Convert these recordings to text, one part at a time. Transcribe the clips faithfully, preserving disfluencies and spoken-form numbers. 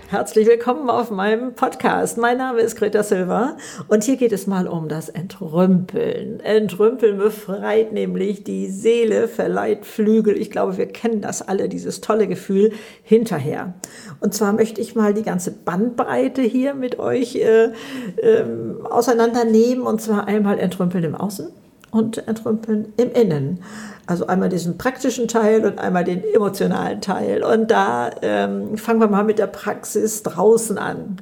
Herzlich willkommen auf meinem Podcast. Mein Name ist Greta Silva und hier geht es mal um das Entrümpeln. Entrümpeln befreit nämlich die Seele, verleiht Flügel. Ich glaube, wir kennen das alle, dieses tolle Gefühl hinterher. Und zwar möchte ich mal die ganze Bandbreite hier mit euch äh, äh, auseinandernehmen. Und zwar einmal Entrümpeln im Außen und Entrümpeln im Innen. Also einmal diesen praktischen Teil und einmal den emotionalen Teil. Und da ähm, fangen wir mal mit der Praxis draußen an.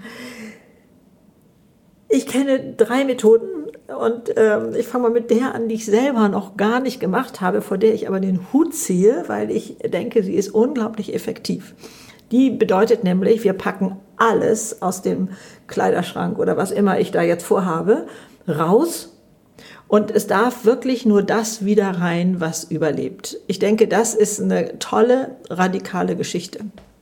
Ich kenne drei Methoden und ähm, ich fange mal mit der an, die ich selber noch gar nicht gemacht habe, vor der ich aber den Hut ziehe, weil ich denke, sie ist unglaublich effektiv. Die bedeutet nämlich, wir packen alles aus dem Kleiderschrank oder was immer ich da jetzt vorhabe, raus. Und es darf wirklich nur das wieder rein, was überlebt. Ich denke, das ist eine tolle, radikale Geschichte.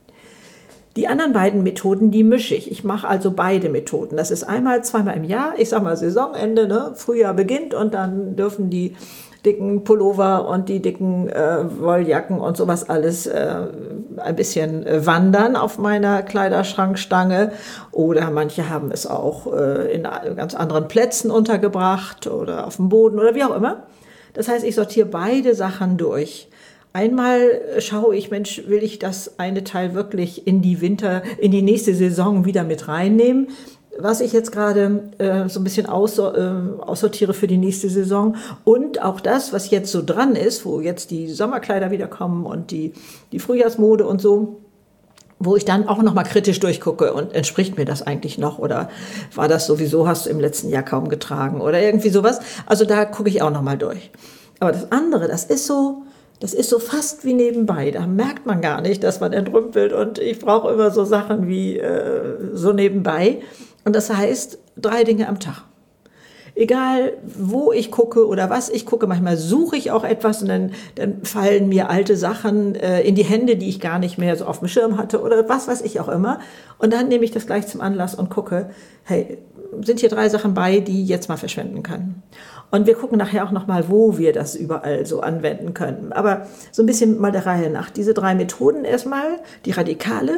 Die anderen beiden Methoden, die mische ich. Ich mache also beide Methoden. Das ist einmal, zweimal im Jahr. Ich sage mal Saisonende, ne? Frühjahr beginnt und dann dürfen die dicken Pullover und die dicken äh, Wolljacken und sowas alles äh, ein bisschen äh, wandern auf meiner Kleiderschrankstange. Oder manche haben es auch äh, in ganz anderen Plätzen untergebracht oder auf dem Boden oder wie auch immer. Das heißt, ich sortiere beide Sachen durch. Einmal schaue ich, Mensch, will ich das eine Teil wirklich in die Winter, in die nächste Saison wieder mit reinnehmen? Was ich jetzt gerade äh, so ein bisschen aus, äh, aussortiere für die nächste Saison und auch das, was jetzt so dran ist, wo jetzt die Sommerkleider wieder kommen und die, die Frühjahrsmode und so, wo ich dann auch nochmal kritisch durchgucke und entspricht mir das eigentlich noch oder war das sowieso, hast du im letzten Jahr kaum getragen oder irgendwie sowas. Also da gucke ich auch nochmal durch. Aber das andere, das ist so, das ist so fast wie nebenbei. Da merkt man gar nicht, dass man entrümpelt und ich brauche immer so Sachen wie äh, so nebenbei. Und das heißt, drei Dinge am Tag. Egal, wo ich gucke oder was ich gucke, manchmal suche ich auch etwas und dann, dann fallen mir alte Sachen äh, in die Hände, die ich gar nicht mehr so auf dem Schirm hatte oder was weiß ich auch immer. Und dann nehme ich das gleich zum Anlass und gucke, hey, sind hier drei Sachen bei, die ich jetzt mal verschwenden können. Und wir gucken nachher auch nochmal, wo wir das überall so anwenden können. Aber so ein bisschen mal der Reihe nach. Diese drei Methoden erstmal, die radikale,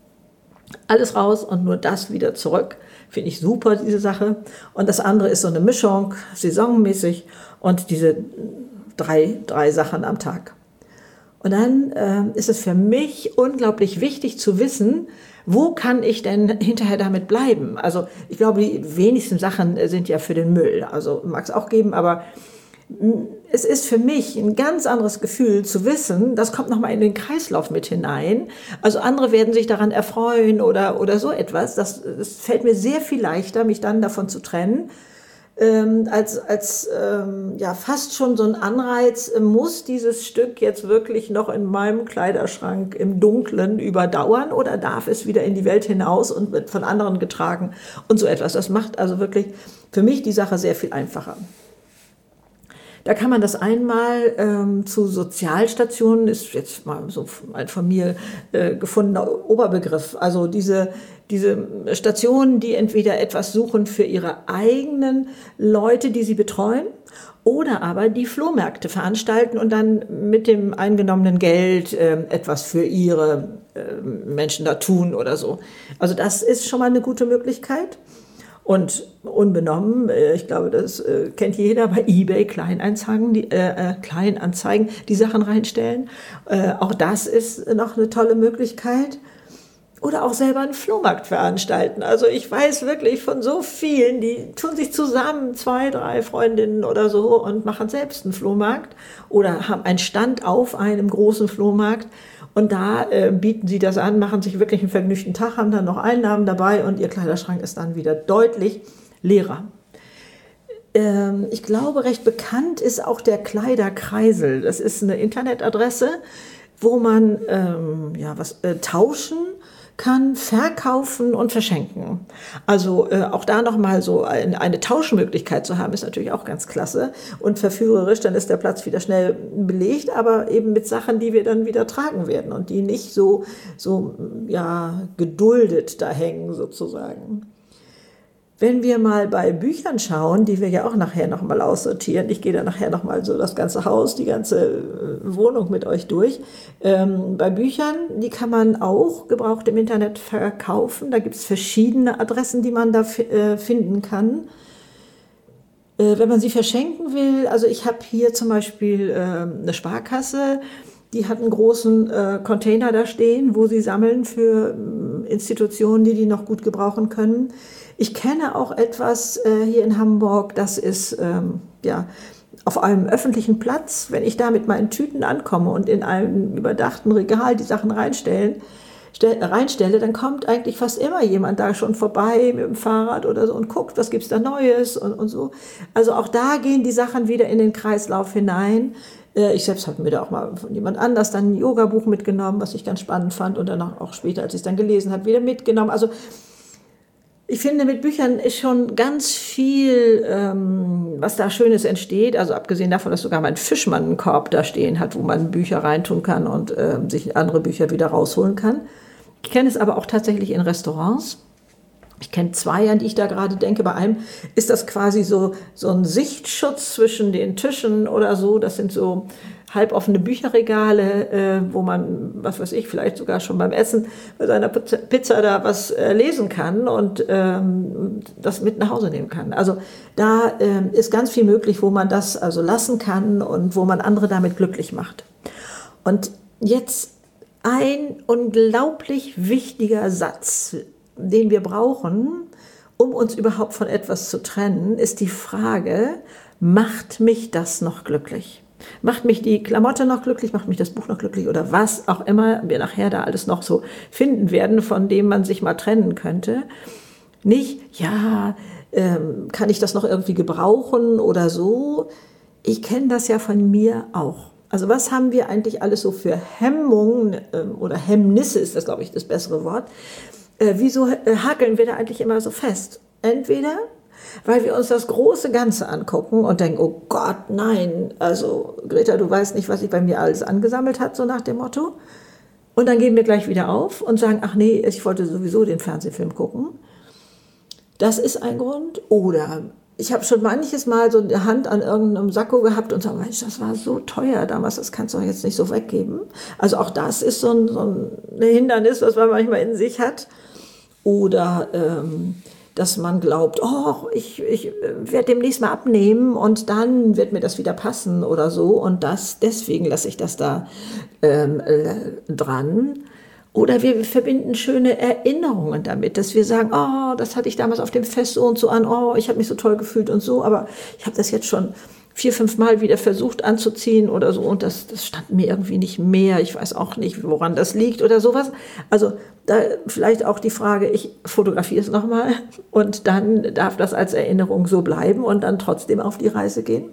alles raus und nur das wieder zurück. Finde ich super, diese Sache. Und das andere ist so eine Mischung, saisonmäßig und diese drei, drei Sachen am Tag. Und dann äh, ist es für mich unglaublich wichtig zu wissen, wo kann ich denn hinterher damit bleiben? Also ich glaube, die wenigsten Sachen sind ja für den Müll. Also mag es auch geben, aber es ist für mich ein ganz anderes Gefühl zu wissen, das kommt nochmal in den Kreislauf mit hinein. Also andere werden sich daran erfreuen oder, oder so etwas. Das, das fällt mir sehr viel leichter, mich dann davon zu trennen, ähm, als, als ähm, ja, fast schon so ein Anreiz, muss dieses Stück jetzt wirklich noch in meinem Kleiderschrank im Dunkeln überdauern oder darf es wieder in die Welt hinaus und wird von anderen getragen und so etwas. Das macht also wirklich für mich die Sache sehr viel einfacher. Da kann man das einmal ähm, zu Sozialstationen, ist jetzt mal so ein von mir äh, gefundener Oberbegriff, also diese, diese Stationen, die entweder etwas suchen für ihre eigenen Leute, die sie betreuen, oder aber die Flohmärkte veranstalten und dann mit dem eingenommenen Geld äh, etwas für ihre äh, Menschen da tun oder so. Also das ist schon mal eine gute Möglichkeit. Und unbenommen, ich glaube, das kennt jeder, bei eBay Kleinanzeigen, die, äh, Kleinanzeigen, die Sachen reinstellen. Äh, auch das ist noch eine tolle Möglichkeit. Oder auch selber einen Flohmarkt veranstalten. Also ich weiß wirklich von so vielen, die tun sich zusammen, zwei, drei Freundinnen oder so und machen selbst einen Flohmarkt oder haben einen Stand auf einem großen Flohmarkt. Und da äh, bieten sie das an, machen sich wirklich einen vergnügten Tag, haben dann noch Einnahmen dabei und ihr Kleiderschrank ist dann wieder deutlich leerer. Ähm, ich glaube, recht bekannt ist auch der Kleiderkreisel. Das ist eine Internetadresse, wo man ähm, ja, was äh, tauschen kann, verkaufen und verschenken. Also äh, auch da nochmal so ein, eine Tauschmöglichkeit zu haben, ist natürlich auch ganz klasse und verführerisch, dann ist der Platz wieder schnell belegt, aber eben mit Sachen, die wir dann wieder tragen werden und die nicht so, so ja, geduldet da hängen sozusagen. Wenn wir mal bei Büchern schauen, die wir ja auch nachher nochmal aussortieren, ich gehe da nachher nochmal so das ganze Haus, die ganze Wohnung mit euch durch. Ähm, bei Büchern, die kann man auch gebraucht im Internet verkaufen. Da gibt es verschiedene Adressen, die man da äh, finden kann. Äh, wenn man sie verschenken will, also ich habe hier zum Beispiel äh, eine Sparkasse, die hat einen großen äh, Container da stehen, wo sie sammeln für äh, Institutionen, die die noch gut gebrauchen können. Ich kenne auch etwas äh, hier in Hamburg, das ist ähm, ja, auf einem öffentlichen Platz. Wenn ich da mit meinen Tüten ankomme und in einem überdachten Regal die Sachen reinstellen, stell, reinstelle, dann kommt eigentlich fast immer jemand da schon vorbei mit dem Fahrrad oder so und guckt, was gibt es da Neues und, und so. Also auch da gehen die Sachen wieder in den Kreislauf hinein. Äh, ich selbst habe mir da auch mal von jemand anders dann ein Yoga-Buch mitgenommen, was ich ganz spannend fand und dann auch später, als ich es dann gelesen habe, wieder mitgenommen. Also ich finde, mit Büchern ist schon ganz viel, ähm, was da Schönes entsteht. Also abgesehen davon, dass sogar mein Fischmann einen Korb da stehen hat, wo man Bücher reintun kann und äh, sich andere Bücher wieder rausholen kann. Ich kenne es aber auch tatsächlich in Restaurants. Ich kenne zwei, an die ich da gerade denke. Bei einem ist das quasi so, so ein Sichtschutz zwischen den Tischen oder so. Das sind so halboffene Bücherregale, äh, wo man, was weiß ich, vielleicht sogar schon beim Essen bei seiner Pizza da was äh, lesen kann und ähm, das mit nach Hause nehmen kann. Also da äh, ist ganz viel möglich, wo man das also lassen kann und wo man andere damit glücklich macht. Und jetzt ein unglaublich wichtiger Satz, den wir brauchen, um uns überhaupt von etwas zu trennen, ist die Frage, macht mich das noch glücklich? Macht mich die Klamotte noch glücklich, macht mich das Buch noch glücklich oder was auch immer wir nachher da alles noch so finden werden, von dem man sich mal trennen könnte. Nicht, ja, ähm, kann ich das noch irgendwie gebrauchen oder so. Ich kenne das ja von mir auch. Also was haben wir eigentlich alles so für Hemmungen ähm, oder Hemmnisse ist das, glaube ich, das bessere Wort. Äh, wieso äh, hakeln wir da eigentlich immer so fest? Entweder weil wir uns das große Ganze angucken und denken, oh Gott, nein, also Greta, du weißt nicht, was sich bei mir alles angesammelt hat, so nach dem Motto. Und dann gehen wir gleich wieder auf und sagen, ach nee, ich wollte sowieso den Fernsehfilm gucken. Das ist ein Grund. Oder ich habe schon manches Mal so eine Hand an irgendeinem Sakko gehabt und sage, Mensch, das war so teuer damals, das kannst du doch jetzt nicht so weggeben. Also auch das ist so ein, so ein Hindernis, was man manchmal in sich hat. Oder ähm, dass man glaubt, oh, ich, ich werde demnächst mal abnehmen und dann wird mir das wieder passen oder so und das, deswegen lasse ich das da ähm, dran. Oder wir verbinden schöne Erinnerungen damit, dass wir sagen, oh, das hatte ich damals auf dem Fest so und so an, oh, ich habe mich so toll gefühlt und so, aber ich habe das jetzt schon vier, fünf Mal wieder versucht anzuziehen oder so und das, das stand mir irgendwie nicht mehr. Ich weiß auch nicht, woran das liegt oder sowas. Also da vielleicht auch die Frage, ich fotografiere es nochmal und dann darf das als Erinnerung so bleiben und dann trotzdem auf die Reise gehen.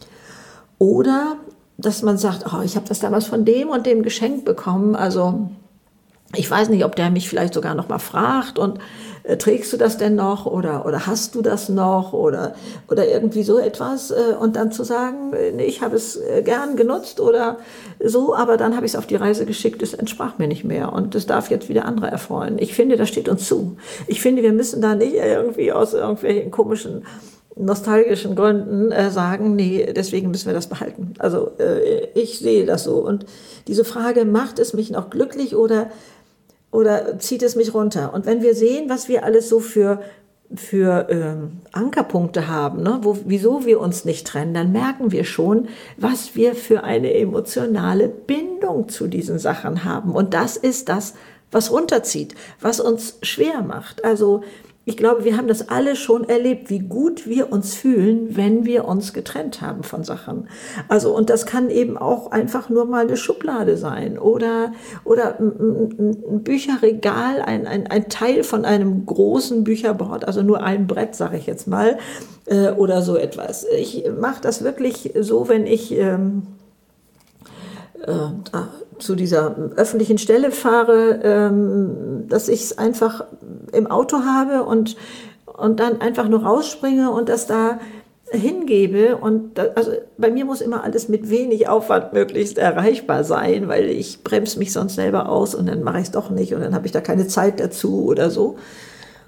Oder dass man sagt, oh, ich habe das damals von dem und dem geschenkt bekommen, also ich weiß nicht, ob der mich vielleicht sogar noch mal fragt und äh, trägst du das denn noch oder, oder hast du das noch oder, oder irgendwie so etwas äh, und dann zu sagen, äh, nee, ich habe es äh, gern genutzt oder so, aber dann habe ich es auf die Reise geschickt, es entsprach mir nicht mehr und es darf jetzt wieder andere erfreuen. Ich finde, das steht uns zu. Ich finde, wir müssen da nicht irgendwie aus irgendwelchen komischen nostalgischen Gründen äh, sagen, nee, deswegen müssen wir das behalten. Also äh, ich sehe das so und diese Frage, macht es mich noch glücklich oder Oder zieht es mich runter? Und wenn wir sehen, was wir alles so für, für ähm, Ankerpunkte haben, ne, wo, wieso wir uns nicht trennen, dann merken wir schon, was wir für eine emotionale Bindung zu diesen Sachen haben. Und das ist das, was runterzieht, was uns schwer macht. Also ich glaube, wir haben das alle schon erlebt, wie gut wir uns fühlen, wenn wir uns getrennt haben von Sachen. Also, und das kann eben auch einfach nur mal eine Schublade sein oder, oder ein, ein Bücherregal, ein, ein, ein Teil von einem großen Bücherbrett, also nur ein Brett, sage ich jetzt mal, äh, oder so etwas. Ich mache das wirklich so, wenn ich ähm, äh, zu dieser öffentlichen Stelle fahre, ähm, dass ich es einfach im Auto habe und, und dann einfach nur rausspringe und das da hingebe. Und das, also bei mir muss immer alles mit wenig Aufwand möglichst erreichbar sein, weil ich bremse mich sonst selber aus und dann mache ich es doch nicht und dann habe ich da keine Zeit dazu oder so.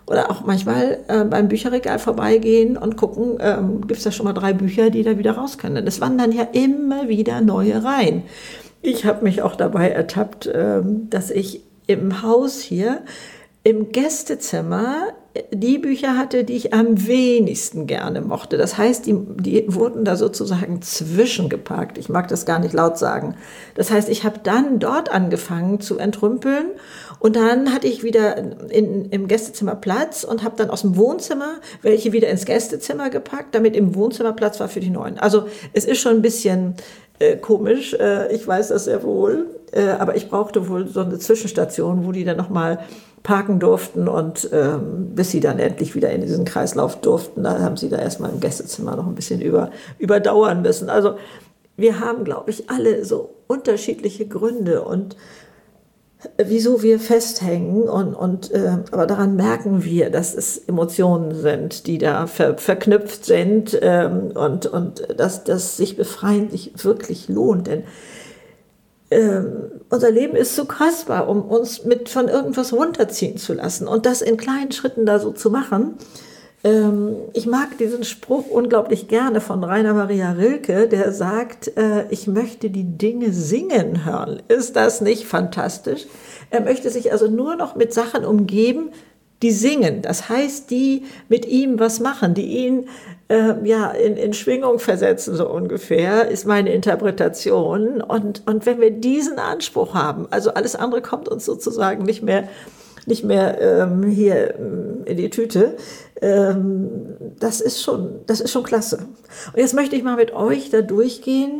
Oder auch manchmal äh, beim Bücherregal vorbeigehen und gucken, ähm, gibt es da schon mal drei Bücher, die da wieder raus können. Es wandern ja immer wieder neue rein. Ich habe mich auch dabei ertappt, ähm, dass ich im Haus hier im Gästezimmer die Bücher hatte, die ich am wenigsten gerne mochte. Das heißt, die, die wurden da sozusagen zwischengeparkt. Ich mag das gar nicht laut sagen. Das heißt, ich habe dann dort angefangen zu entrümpeln und dann hatte ich wieder in, im Gästezimmer Platz und habe dann aus dem Wohnzimmer welche wieder ins Gästezimmer gepackt, damit im Wohnzimmer Platz war für die neuen. Also es ist schon ein bisschen äh, komisch, äh, ich weiß das sehr wohl, äh, aber ich brauchte wohl so eine Zwischenstation, wo die dann nochmal parken durften und ähm, bis sie dann endlich wieder in diesen Kreislauf durften, da haben sie da erstmal im Gästezimmer noch ein bisschen über, überdauern müssen. Also wir haben, glaube ich, alle so unterschiedliche Gründe und äh, wieso wir festhängen und, und äh, aber daran merken wir, dass es Emotionen sind, die da ver, verknüpft sind ähm, und, und dass das sich befreien sich wirklich lohnt, denn Ähm, unser Leben ist so kostbar, um uns mit von irgendwas runterziehen zu lassen und das in kleinen Schritten da so zu machen. Ähm, ich mag diesen Spruch unglaublich gerne von Rainer Maria Rilke, der sagt, äh, ich möchte die Dinge singen hören. Ist das nicht fantastisch? Er möchte sich also nur noch mit Sachen umgeben, die singen. Das heißt, die mit ihm was machen, die ihn äh, ja, in, in Schwingung versetzen, so ungefähr, ist meine Interpretation. Und, und wenn wir diesen Anspruch haben, also alles andere kommt uns sozusagen nicht mehr, nicht mehr ähm, hier in die Tüte, ähm, das ist schon, das ist schon klasse. Und jetzt möchte ich mal mit euch da durchgehen,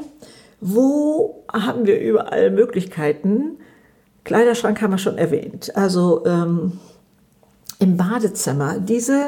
wo haben wir überall Möglichkeiten. Kleiderschrank haben wir schon erwähnt. Also ähm, im Badezimmer, diese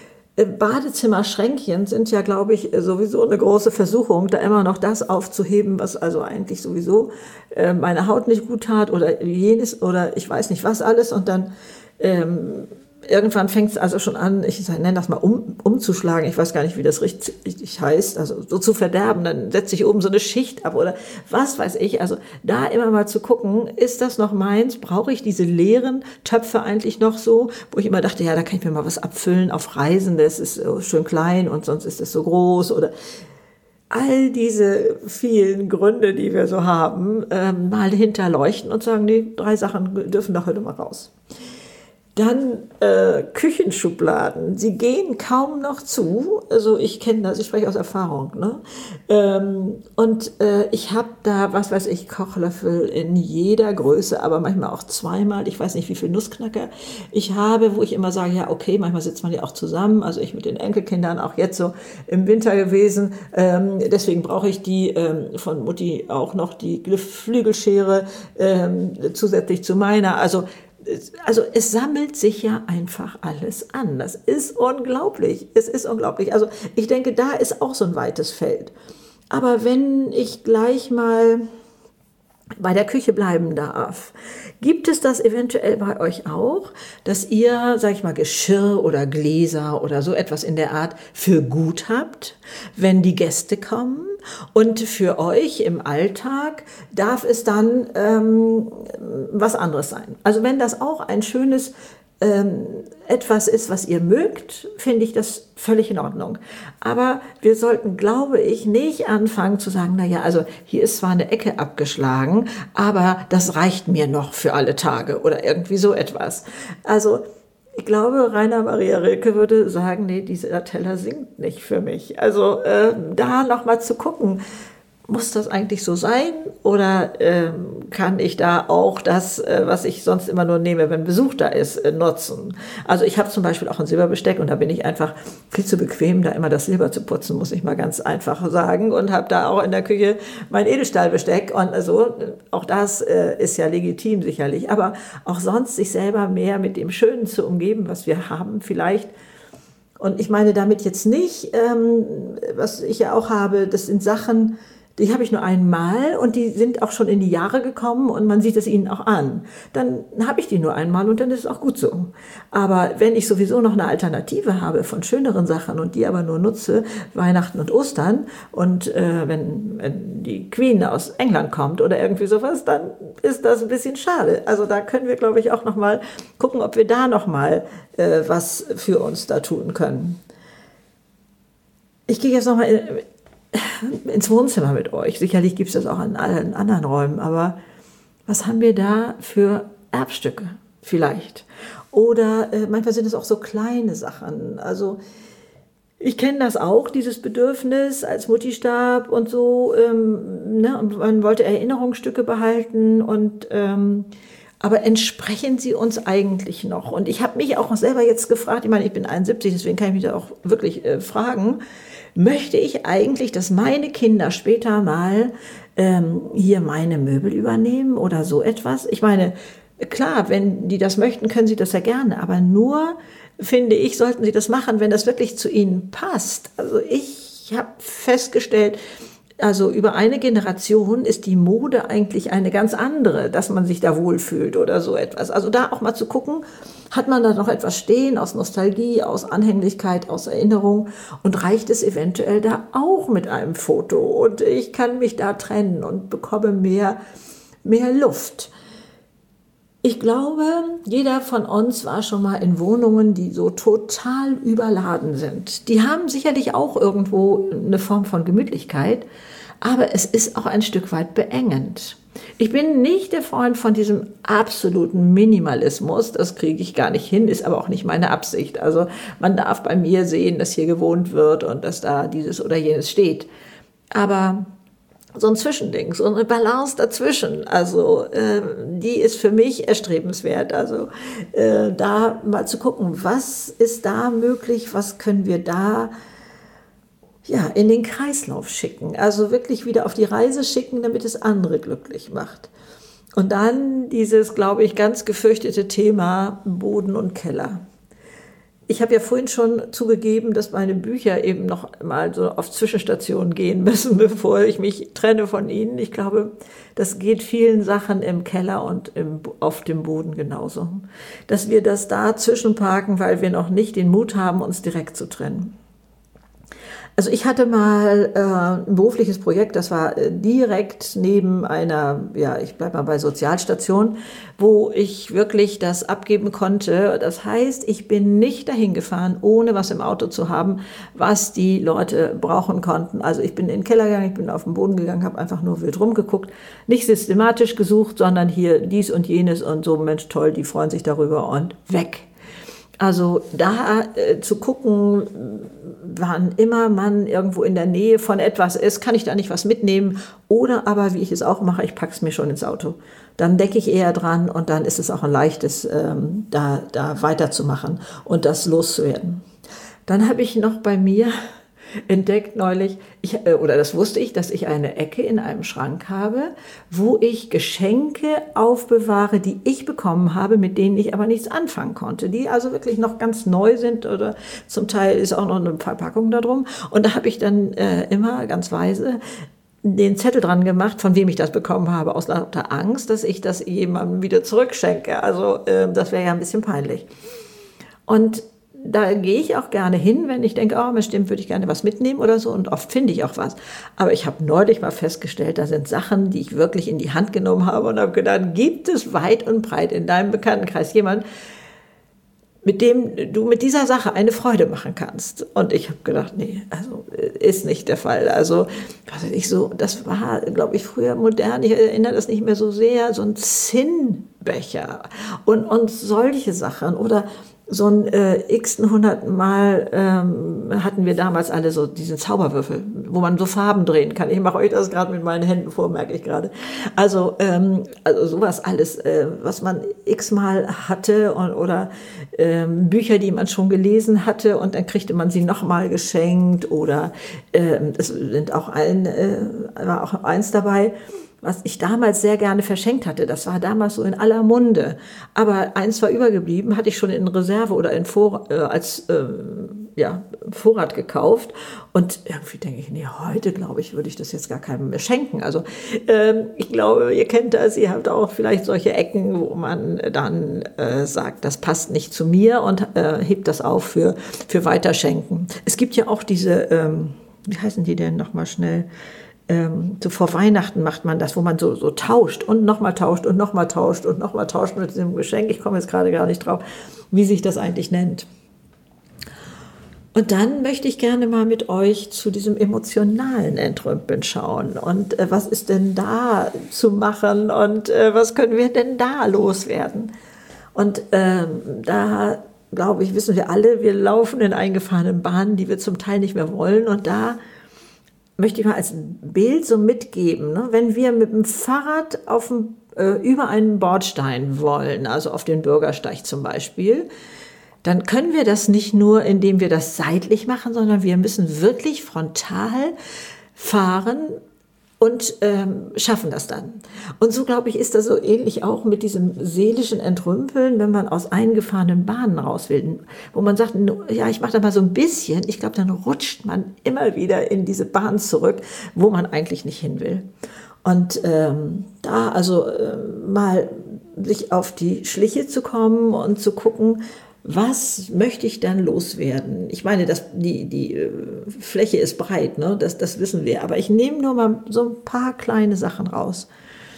Badezimmerschränkchen sind ja, glaube ich, sowieso eine große Versuchung, da immer noch das aufzuheben, was also eigentlich sowieso äh, meine Haut nicht gut tat oder jenes oder ich weiß nicht was alles und dann ähm, irgendwann fängt es also schon an, ich nenne das mal um, umzuschlagen, ich weiß gar nicht, wie das richtig, richtig heißt, also so zu verderben, dann setze ich oben so eine Schicht ab oder was weiß ich, also da immer mal zu gucken, ist das noch meins, brauche ich diese leeren Töpfe eigentlich noch so, wo ich immer dachte, ja, da kann ich mir mal was abfüllen auf Reisen, das ist so schön klein und sonst ist das so groß oder all diese vielen Gründe, die wir so haben, ähm, mal hinterleuchten und sagen, nee, drei Sachen dürfen doch heute mal raus. Dann äh, Küchenschubladen, sie gehen kaum noch zu, also ich kenne das, ich spreche aus Erfahrung, ne? Ähm, und äh, ich habe da, was weiß ich, Kochlöffel in jeder Größe, aber manchmal auch zweimal, ich weiß nicht wie viel Nussknacker ich habe, wo ich immer sage, ja okay, manchmal sitzt man ja auch zusammen, also ich mit den Enkelkindern, auch jetzt so im Winter gewesen, ähm, deswegen brauche ich die ähm, von Mutti auch noch die Flügelschere ähm, zusätzlich zu meiner, also Also es sammelt sich ja einfach alles an. Das ist unglaublich. Es ist unglaublich. Also ich denke, da ist auch so ein weites Feld. Aber wenn ich gleich mal bei der Küche bleiben darf, gibt es das eventuell bei euch auch, dass ihr, sag ich mal, Geschirr oder Gläser oder so etwas in der Art für gut habt, wenn die Gäste kommen? Und für euch im Alltag darf es dann ähm, was anderes sein. Also wenn das auch ein schönes ähm, etwas ist, was ihr mögt, finde ich das völlig in Ordnung. Aber wir sollten, glaube ich, nicht anfangen zu sagen, na ja, also hier ist zwar eine Ecke abgeschlagen, aber das reicht mir noch für alle Tage oder irgendwie so etwas. Also ich glaube, Rainer Maria Rilke würde sagen, nee, dieser Teller singt nicht für mich. Also äh, da nochmal zu gucken, muss das eigentlich so sein oder ähm, kann ich da auch das, äh, was ich sonst immer nur nehme, wenn Besuch da ist, äh, nutzen? Also ich habe zum Beispiel auch ein Silberbesteck und da bin ich einfach viel zu bequem, da immer das Silber zu putzen, muss ich mal ganz einfach sagen, und habe da auch in der Küche mein Edelstahlbesteck und also auch das äh, ist ja legitim sicherlich, aber auch sonst sich selber mehr mit dem Schönen zu umgeben, was wir haben vielleicht. Und ich meine damit jetzt nicht, ähm, was ich ja auch habe, das sind Sachen, Die habe ich nur einmal und die sind auch schon in die Jahre gekommen und man sieht es ihnen auch an. Dann habe ich die nur einmal und dann ist es auch gut so. Aber wenn ich sowieso noch eine Alternative habe von schöneren Sachen und die aber nur nutze, Weihnachten und Ostern und äh, wenn, wenn die Queen aus England kommt oder irgendwie sowas, dann ist das ein bisschen schade. Also da können wir, glaube ich, auch noch mal gucken, ob wir da noch mal äh, was für uns da tun können. Ich gehe jetzt noch mal in, ins Wohnzimmer mit euch. Sicherlich gibt es das auch in allen anderen Räumen, aber was haben wir da für Erbstücke vielleicht? Oder äh, manchmal sind es auch so kleine Sachen. Also ich kenne das auch, dieses Bedürfnis, als Mutti starb und so, ähm, ne, und man wollte Erinnerungsstücke behalten und ähm, aber entsprechen sie uns eigentlich noch? Und ich habe mich auch selber jetzt gefragt, ich meine, ich bin einundsiebzig, deswegen kann ich mich da auch wirklich äh, fragen, möchte ich eigentlich, dass meine Kinder später mal ähm, hier meine Möbel übernehmen oder so etwas? Ich meine, klar, wenn die das möchten, können sie das ja gerne, aber nur, finde ich, sollten sie das machen, wenn das wirklich zu ihnen passt. Also ich habe festgestellt, also über eine Generation ist die Mode eigentlich eine ganz andere, dass man sich da wohlfühlt oder so etwas. Also da auch mal zu gucken, hat man da noch etwas stehen aus Nostalgie, aus Anhänglichkeit, aus Erinnerung und reicht es eventuell da auch mit einem Foto und ich kann mich da trennen und bekomme mehr, mehr Luft. Ich glaube, jeder von uns war schon mal in Wohnungen, die so total überladen sind. Die haben sicherlich auch irgendwo eine Form von Gemütlichkeit, aber es ist auch ein Stück weit beengend. Ich bin nicht der Freund von diesem absoluten Minimalismus, das kriege ich gar nicht hin, ist aber auch nicht meine Absicht. Also man darf bei mir sehen, dass hier gewohnt wird und dass da dieses oder jenes steht. Aber so ein Zwischending, so eine Balance dazwischen, also äh, die ist für mich erstrebenswert. Also äh, da mal zu gucken, was ist da möglich, was können wir da ja, in den Kreislauf schicken, also wirklich wieder auf die Reise schicken, damit es andere glücklich macht. Und dann dieses, glaube ich, ganz gefürchtete Thema Boden und Keller. Ich habe ja vorhin schon zugegeben, dass meine Bücher eben noch mal so auf Zwischenstationen gehen müssen, bevor ich mich trenne von ihnen. Ich glaube, das geht vielen Sachen im Keller und im, auf dem Boden genauso. Dass wir das da zwischenparken, weil wir noch nicht den Mut haben, uns direkt zu trennen. Also ich hatte mal äh, ein berufliches Projekt, das war äh, direkt neben einer, ja, ich bleibe mal bei Sozialstation, wo ich wirklich das abgeben konnte. Das heißt, ich bin nicht dahin gefahren, ohne was im Auto zu haben, was die Leute brauchen konnten. Also ich bin in den Keller gegangen, ich bin auf den Boden gegangen, habe einfach nur wild rumgeguckt, nicht systematisch gesucht, sondern hier dies und jenes und so, Mensch, toll, die freuen sich darüber und weg. Also da äh, zu gucken, wann immer man irgendwo in der Nähe von etwas ist, kann ich da nicht was mitnehmen? Oder aber, wie ich es auch mache, ich packe es mir schon ins Auto. Dann decke ich eher dran und dann ist es auch ein leichtes, ähm, da, da weiterzumachen und das loszuwerden. Dann habe ich noch bei mir entdeckt neulich, ich, oder das wusste ich, dass ich eine Ecke in einem Schrank habe, wo ich Geschenke aufbewahre, die ich bekommen habe, mit denen ich aber nichts anfangen konnte, die also wirklich noch ganz neu sind oder zum Teil ist auch noch eine Verpackung da drum. Und da habe ich dann äh, immer ganz weise den Zettel dran gemacht, von wem ich das bekommen habe, aus lauter Angst, dass ich das jemandem wieder zurückschenke. Also äh, das wäre ja ein bisschen peinlich. Und da gehe ich auch gerne hin, wenn ich denke, oh, mir stimmt, würde ich gerne was mitnehmen oder so. Und oft finde ich auch was. Aber ich habe neulich mal festgestellt, da sind Sachen, die ich wirklich in die Hand genommen habe und habe gedacht, gibt es weit und breit in deinem Bekanntenkreis jemand, mit dem du mit dieser Sache eine Freude machen kannst? Und ich habe gedacht, nee, also ist nicht der Fall. Also, was weiß ich so, das war, glaube ich, früher modern, ich erinnere das nicht mehr so sehr, so ein Zinnbecher und, und solche Sachen oder so ein äh, x hundertmal ähm, hatten wir damals alle so diesen Zauberwürfel, wo man so Farben drehen kann. Ich mache euch das gerade mit meinen Händen vor, merke ich gerade. Also, ähm, also sowas alles, äh, was man x-mal hatte und, oder ähm, Bücher, die man schon gelesen hatte und dann kriegte man sie nochmal geschenkt oder ähm, es sind auch ein, äh, war auch eins dabei, was ich damals sehr gerne verschenkt hatte. Das war damals so in aller Munde. Aber eins war übergeblieben, hatte ich schon in Reserve oder in Vor, äh, als äh, ja, Vorrat gekauft. Und irgendwie denke ich, nee, heute glaube ich, würde ich das jetzt gar keinem mehr schenken. Also ähm, ich glaube, ihr kennt das, ihr habt auch vielleicht solche Ecken, wo man dann äh, sagt, das passt nicht zu mir und äh, hebt das auf für, für Weiterschenken. Es gibt ja auch diese, ähm, wie heißen die denn nochmal schnell? Ähm, so vor Weihnachten macht man das, wo man so, so tauscht und nochmal tauscht und nochmal tauscht und nochmal tauscht mit diesem Geschenk. Ich komme jetzt gerade gar nicht drauf, wie sich das eigentlich nennt. Und dann möchte ich gerne mal mit euch zu diesem emotionalen Entrümpeln schauen. Und äh, was ist denn da zu machen und äh, was können wir denn da loswerden? Und ähm, da, glaube ich, wissen wir alle, wir laufen in eingefahrenen Bahnen, die wir zum Teil nicht mehr wollen. Und da möchte ich mal als Bild so mitgeben, ne? Wenn wir mit dem Fahrrad auf dem, äh, über einen Bordstein wollen, also auf den Bürgersteig zum Beispiel, dann können wir das nicht nur, indem wir das seitlich machen, sondern wir müssen wirklich frontal fahren und ähm, schaffen das dann. Und so, glaube ich, ist das so ähnlich auch mit diesem seelischen Entrümpeln, wenn man aus eingefahrenen Bahnen raus will, wo man sagt, ja, ich mache da mal so ein bisschen, ich glaube, dann rutscht man immer wieder in diese Bahn zurück, wo man eigentlich nicht hin will. Und ähm, da also äh, mal sich auf die Schliche zu kommen und zu gucken, was möchte ich dann loswerden? Ich meine, das, die, die Fläche ist breit, ne? das, das wissen wir. Aber ich nehme nur mal so ein paar kleine Sachen raus.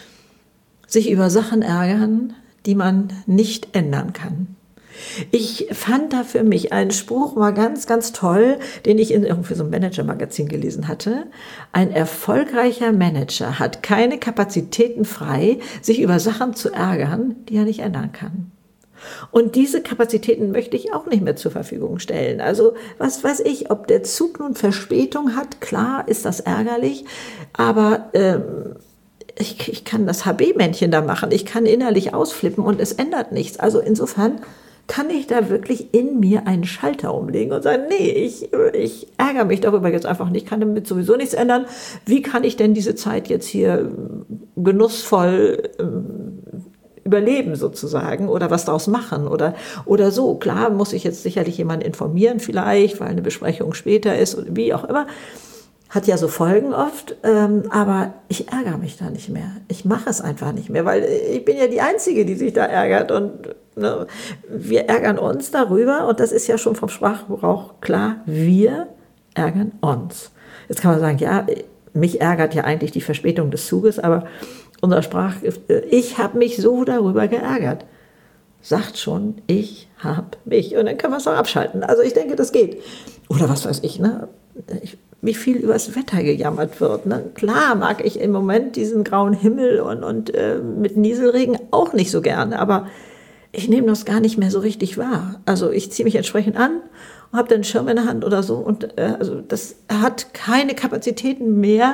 Sich über Sachen ärgern, die man nicht ändern kann. Ich fand da für mich einen Spruch mal ganz, ganz toll, den ich in irgendwie so einem Manager-Magazin gelesen hatte. Ein erfolgreicher Manager hat keine Kapazitäten frei, sich über Sachen zu ärgern, die er nicht ändern kann. Und diese Kapazitäten möchte ich auch nicht mehr zur Verfügung stellen. Also was weiß ich, ob der Zug nun Verspätung hat, klar ist das ärgerlich, aber ähm, ich, ich kann das H B-Männchen da machen, ich kann innerlich ausflippen und es ändert nichts. Also insofern kann ich da wirklich in mir einen Schalter umlegen und sagen, nee, ich, ich ärgere mich darüber jetzt einfach nicht, kann damit sowieso nichts ändern. Wie kann ich denn diese Zeit jetzt hier genussvoll ähm, überleben sozusagen oder was daraus machen oder, oder so. Klar muss ich jetzt sicherlich jemanden informieren vielleicht, weil eine Besprechung später ist oder wie auch immer. Hat ja so Folgen oft, ähm, aber ich ärgere mich da nicht mehr. Ich mache es einfach nicht mehr, weil ich bin ja die Einzige, die sich da ärgert und ne, wir ärgern uns darüber und das ist ja schon vom Sprachgebrauch klar, wir ärgern uns. Jetzt kann man sagen, ja, mich ärgert ja eigentlich die Verspätung des Zuges, aber unser Sprach, ich habe mich so darüber geärgert. Sagt schon, ich habe mich. Und dann können wir es auch abschalten. Also ich denke, das geht. Oder was weiß ich, ne? Ich, wie viel über das Wetter gejammert wird. Ne? Klar mag ich im Moment diesen grauen Himmel und, und äh, mit Nieselregen auch nicht so gerne, aber ich nehme das gar nicht mehr so richtig wahr. Also ich ziehe mich entsprechend an und habe dann einen Schirm in der Hand oder so. Und äh, also das hat keine Kapazitäten mehr,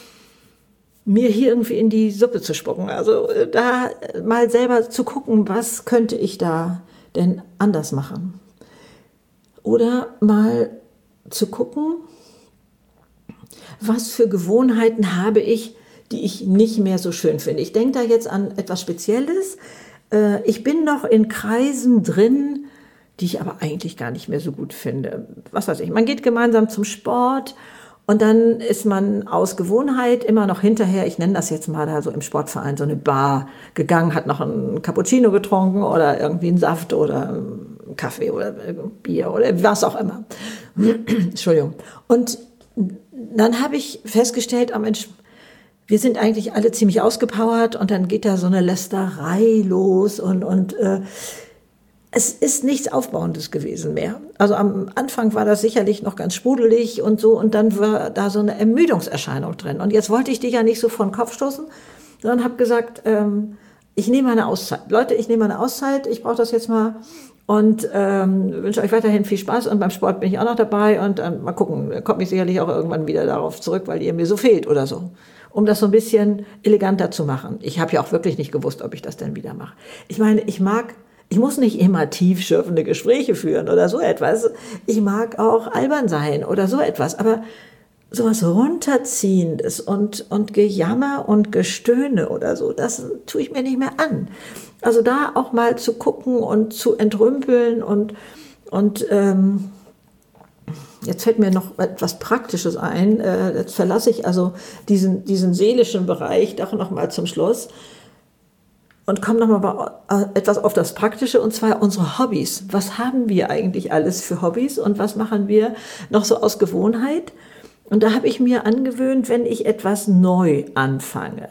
mir hier irgendwie in die Suppe zu spucken. Also da mal selber zu gucken, was könnte ich da denn anders machen. Oder mal zu gucken, was für Gewohnheiten habe ich, die ich nicht mehr so schön finde. Ich denke da jetzt an etwas Spezielles. Ich bin noch in Kreisen drin, die ich aber eigentlich gar nicht mehr so gut finde. Was weiß ich, man geht gemeinsam zum Sport. Und dann ist man aus Gewohnheit immer noch hinterher, ich nenne das jetzt mal da so im Sportverein, so eine Bar gegangen, hat noch einen Cappuccino getrunken oder irgendwie einen Saft oder einen Kaffee oder Bier oder was auch immer. Entschuldigung. Und dann habe ich festgestellt, oh Mensch, wir sind eigentlich alle ziemlich ausgepowert und dann geht da so eine Lästerei los und, und äh, es ist nichts Aufbauendes gewesen mehr. Also am Anfang war das sicherlich noch ganz sprudelig und so und dann war da so eine Ermüdungserscheinung drin. Und jetzt wollte ich dich ja nicht so vor den Kopf stoßen, sondern habe gesagt, ähm, ich nehme eine Auszeit. Leute, ich nehme eine Auszeit, ich brauche das jetzt mal und ähm, wünsche euch weiterhin viel Spaß und beim Sport bin ich auch noch dabei und ähm, mal gucken, kommt mich sicherlich auch irgendwann wieder darauf zurück, weil ihr mir so fehlt oder so. Um das so ein bisschen eleganter zu machen. Ich habe ja auch wirklich nicht gewusst, ob ich das denn wieder mache. Ich meine, ich mag... Ich muss nicht immer tiefschürfende Gespräche führen oder so etwas. Ich mag auch albern sein oder so etwas. Aber sowas Runterziehendes und, und Gejammer und Gestöhne oder so, das tue ich mir nicht mehr an. Also da auch mal zu gucken und zu entrümpeln und, und ähm, jetzt fällt mir noch etwas Praktisches ein. Äh, jetzt verlasse ich also diesen, diesen seelischen Bereich doch noch mal zum Schluss und komme noch mal etwas auf das Praktische, und zwar unsere Hobbys. Was haben wir eigentlich alles für Hobbys und was machen wir noch so aus Gewohnheit? Und da habe ich mir angewöhnt, wenn ich etwas neu anfange,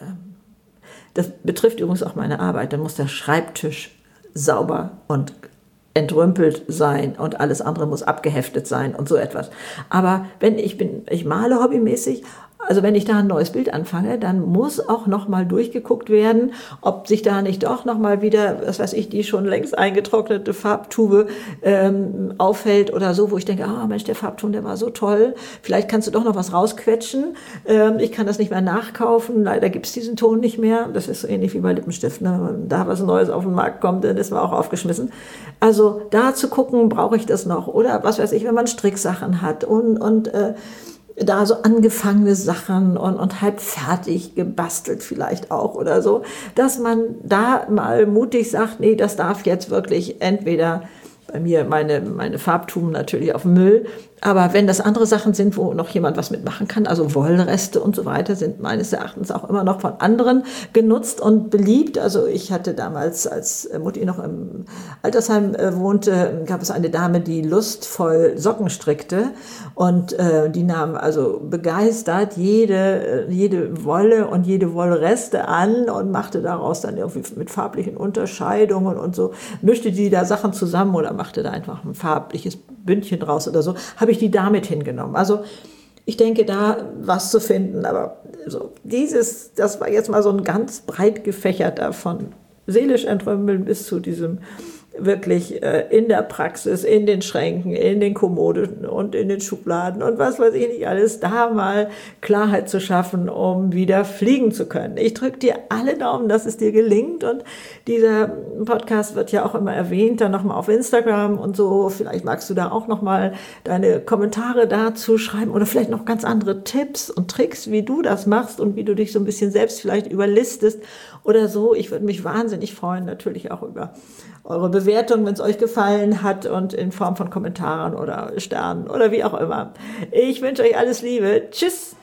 das betrifft übrigens auch meine Arbeit, dann muss der Schreibtisch sauber und entrümpelt sein und alles andere muss abgeheftet sein und so etwas. Aber wenn ich bin, ich male hobbymäßig, also wenn ich da ein neues Bild anfange, dann muss auch nochmal durchgeguckt werden, ob sich da nicht doch nochmal wieder, was weiß ich, die schon längst eingetrocknete Farbtube ähm, auffällt oder so, wo ich denke, ah Mensch, der Farbton, der war so toll, vielleicht kannst du doch noch was rausquetschen, ähm, ich kann das nicht mehr nachkaufen, leider gibt es diesen Ton nicht mehr, das ist so ähnlich wie bei Lippenstift, ne? Wenn da was Neues auf den Markt kommt, dann ist man auch aufgeschmissen. Also da zu gucken, brauche ich das noch, oder was weiß ich, wenn man Stricksachen hat und, und äh, da so angefangene Sachen und, und halb fertig gebastelt vielleicht auch oder so, dass man da mal mutig sagt, nee, das darf jetzt wirklich entweder bei mir meine, meine Farbtuben natürlich auf den Müll, aber wenn das andere Sachen sind, wo noch jemand was mitmachen kann, also Wollreste und so weiter, sind meines Erachtens auch immer noch von anderen genutzt und beliebt. Also ich hatte damals, als Mutti noch im Altersheim wohnte, gab es eine Dame, die lustvoll Socken strickte und äh, die nahm also begeistert jede, jede Wolle und jede Wollreste an und machte daraus dann irgendwie mit farblichen Unterscheidungen und so, mischte die da Sachen zusammen oder machte da einfach ein farbliches Bündchen draus oder so, habe ich die damit hingenommen. Also ich denke, da was zu finden, aber so dieses, das war jetzt mal so ein ganz breit gefächerter von seelisch entrümpeln bis zu diesem wirklich äh, in der Praxis, in den Schränken, in den Kommoden und in den Schubladen und was weiß ich nicht alles, da mal Klarheit zu schaffen, um wieder fliegen zu können. Ich drücke dir alle Daumen, dass es dir gelingt, und dieser Podcast wird ja auch immer erwähnt, dann nochmal auf Instagram und so, vielleicht magst du da auch nochmal deine Kommentare dazu schreiben oder vielleicht noch ganz andere Tipps und Tricks, wie du das machst und wie du dich so ein bisschen selbst vielleicht überlistest oder so. Ich würde mich wahnsinnig freuen, natürlich auch über eure Bewertung, wenn es euch gefallen hat, und in Form von Kommentaren oder Sternen oder wie auch immer. Ich wünsche euch alles Liebe. Tschüss!